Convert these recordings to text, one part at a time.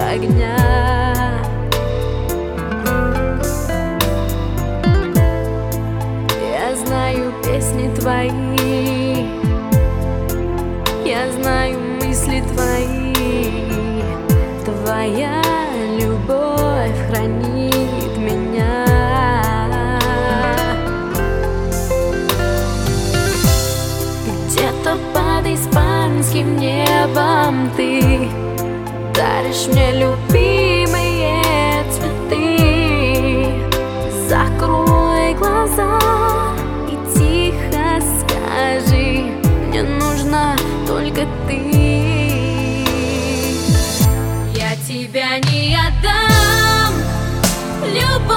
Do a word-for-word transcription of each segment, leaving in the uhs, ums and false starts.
огня. Я знаю песни твои, я знаю мысли твои. Твоя любовь хранит меня. Где-то под испанским небом ты даришь мне любимые цветы. Закрой глаза и тихо скажи: мне нужна только ты. Я тебя не отдам, любовь,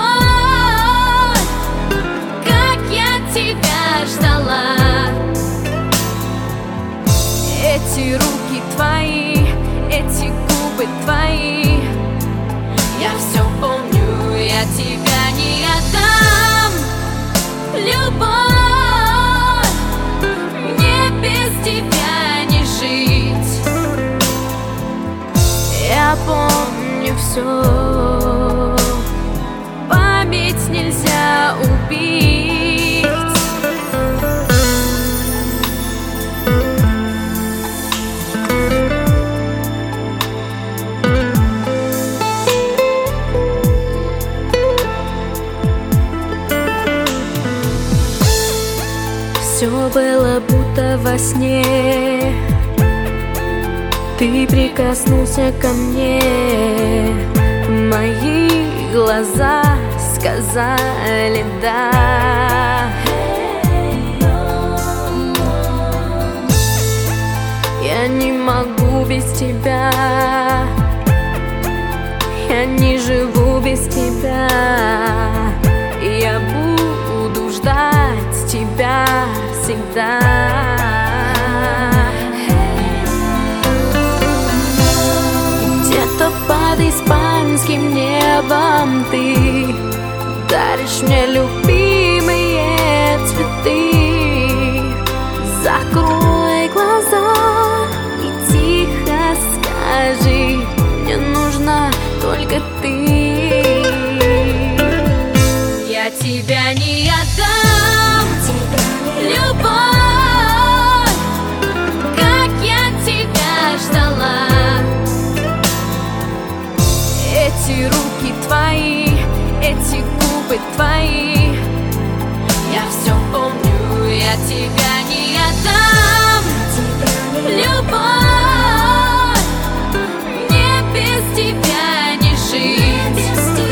как я тебя ждала. Эти руки твои, эти губы твои, я все помню. Я тебя не отдам, любовь, мне без тебя не жить. Я помню все, память нельзя убить. Все было будто во сне, ты прикоснулся ко мне, мои глаза сказали да. Я не могу без тебя, я не живу без тебя. Я буду ждать тебя всегда. Где-то под испанским небом ты даришь мне любимые цветы. Закрой глаза и тихо скажи: мне нужна только ты. Я тебя не отдам, любовь, как я тебя ждала. Эти руки твои, эти губы твои, я все помню. Я тебя не отдам, любовь, мне без тебя не жить.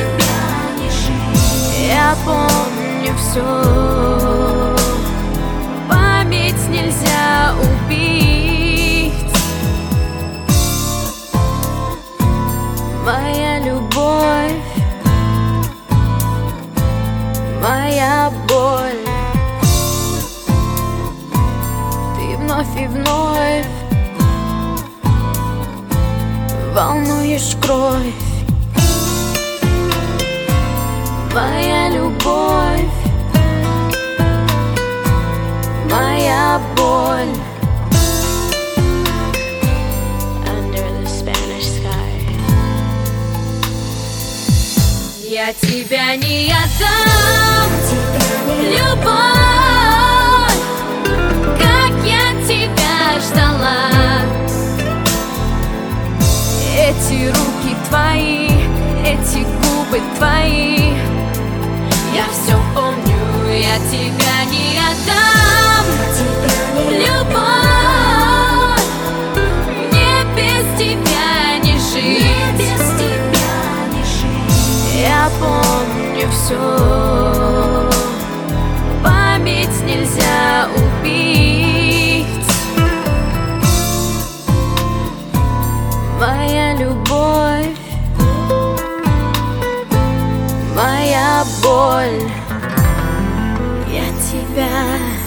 Я помню все, память нельзя убить. Моя любовь, моя боль, ты вновь и вновь волнуешь кровь. Моя любовь, моя боль. Under the Spanish sky. Я тебя не отдам, любовь, как я тебя ждала. Эти руки твои, эти губы твои, я все помню. Я тебя не отдам, любовь, мне без тебя не жить. Я помню все, память нельзя убить. Моя любовь, моя боль, я тебя